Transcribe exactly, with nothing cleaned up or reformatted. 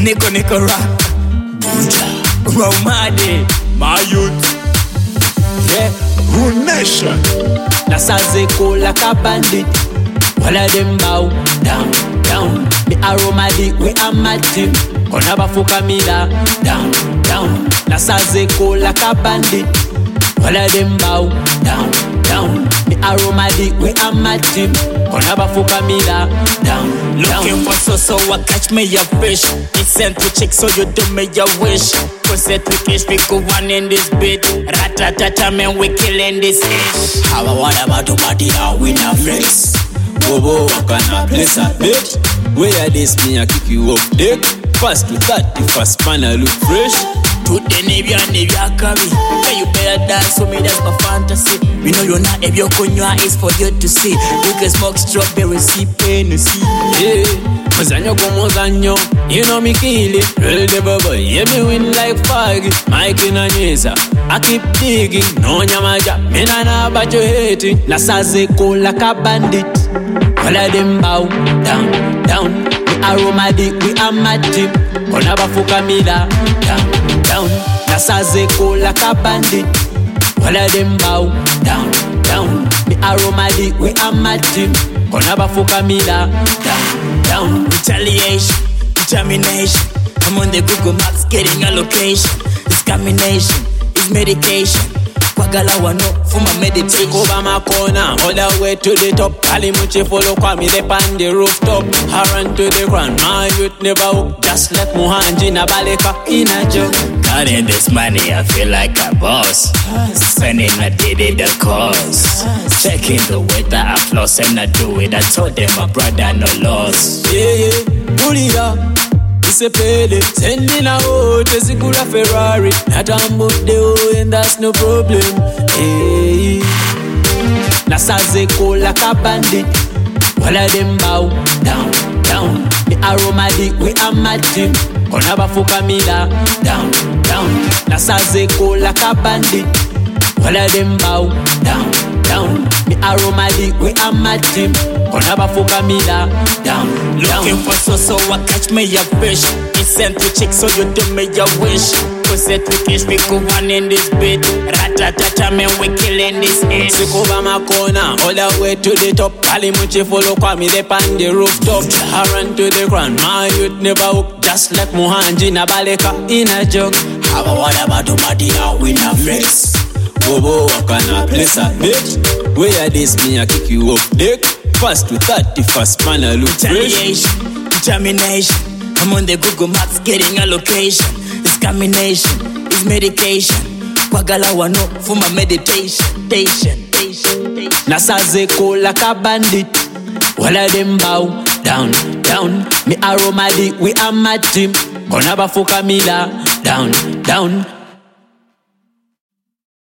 Nico Nico Rock, Buja, Romade, my youth. Yeah, Rune Nation. Nasazeko like a bandit. All of them bow down, down. Me Aromadi, we are mad team. Konaba Fukamila, down, down. Nasazeko like a bandit. All of them bow down, down. Me Aromadi, we are mad team. Konaba Fukamila, down, down. Looking for so so I catch me a fish. It's sent to check so you do me a wish. Set we cash, we go one in this bit. Ratatata, man, we killing this ish. How I want about to party now with a flex. Bobo, I cannot place a bit. Where this me, I kick you up dick. Fast to that, the fast man, I look fresh. To the Navy and Navy, I carry. Can you better dance for me? That's my fantasy. We know you're not if you're conyoa is for you to see. You can smoke strawberry, see pain, you see. Yeah, Mazanyo como Zanyo. You know me kill it. Real the bubble, yeah, me win like Faggy. Mike in a Nisa. I keep digging. No nyamaja. Me nana but you hating. Nasazeko like a bandit. All of them bow down, down. We Aromadi, we are mad team. Konaba Fukamila, down, down. Nasazeko like a bandit. All of them bow down, down. We Aromadi, we are mad team. Konaba Fukamila, down, down. Retaliation, determination. I'm on the Google Maps getting a location. It's combination, it's medication. Kwagala wano for my meditation. Over my corner, all the way to the top. Kalimuchi follow kwami, they on the rooftop. I run to the ground, my youth never hook. Just like Muhanji na baleka in a joke. Counting this money, I feel like a boss. Spending a day in the cause. Checking the weather, I floss and I do it. I told them my brother no loss. Yeah, yeah, pull it up. It's a payday. Sending a out, it's a good Ferrari. Not on both the O and that's no problem. Hey, Nasazeko like a bandit. All of them bow down, down. Me Aromadi, we are mad team. Konaba Fukamila, down, down. Nasazeko like a bandit. All of them bow down, down. Me Aromadi, we are mad team. Konaba Fukamila, down, down. Looking for so so I catch me a fish. It's sent to check so you do me a wish. Set we cash, we go one in this bit. Ratatata, man, we killing this ish. Sick over my corner, all the way to the top. Kalimuchi follow kwami, they on the rooftop. I run to the ground, my youth never hook. Just like Muhanji na baleka in a joke. How I want about to party now with a flex. Bobo, I cannot place a bit. Where this me, I kick you up dick. Fast to that, the fast man, I look fresh. Retaliation, determination. I'm on the Google Maps getting a location. It's combination, it's medication. Kwagala wano for my meditation. Station, station, Nasazeko like a bandit. All of them bow down, down. Me Aromadi, we are mad team. Konaba Fukamila, down, down.